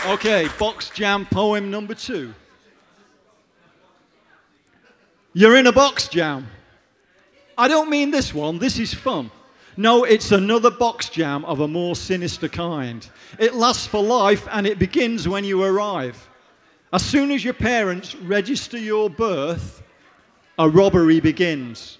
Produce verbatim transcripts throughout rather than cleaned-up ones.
Okay, box jam poem number two. You're in a box jam. I don't mean this one, this is fun. No, it's another box jam of a more sinister kind. It lasts for life and it begins when you arrive. As soon as your parents register your birth, a robbery begins.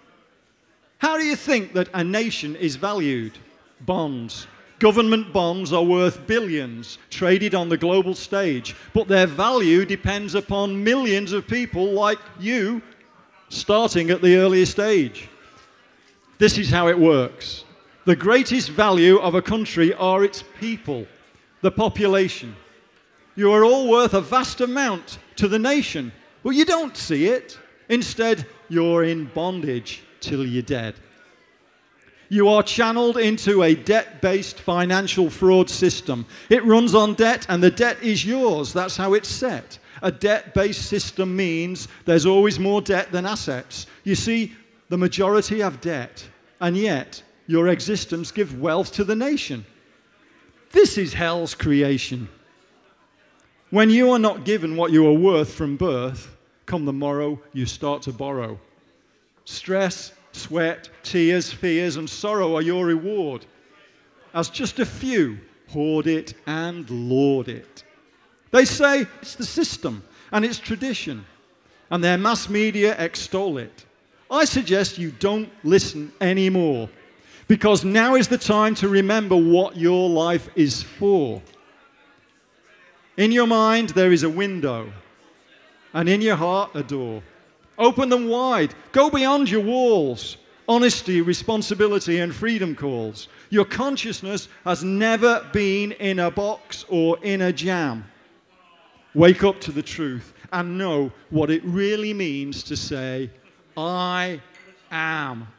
How do you think that a nation is valued? Bonds. Government bonds are worth billions, traded on the global stage, but their value depends upon millions of people like you, starting at the earliest age. This is how it works. The greatest value of a country are its people, the population. You are all worth a vast amount to the nation, but you don't see it. Instead, you're in bondage till you're dead. You are channeled into a debt-based financial fraud system. It runs on debt and the debt is yours. That's how it's set. A debt-based system means there's always more debt than assets. You see, the majority have debt, and yet your existence gives wealth to the nation. This is hell's creation. When you are not given what you are worth from birth, come the morrow, you start to borrow. Stress, sweat, tears, fears, and sorrow are your reward. As just a few hoard it and lord it. They say it's the system and it's tradition, and their mass media extol it. I suggest you don't listen anymore, because now is the time to remember what your life is for. In your mind, there is a window, and in your heart, a door. Open them wide. Go beyond your walls. Honesty, responsibility, and freedom calls. Your consciousness has never been in a box or in a jam. Wake up to the truth and know what it really means to say, I am.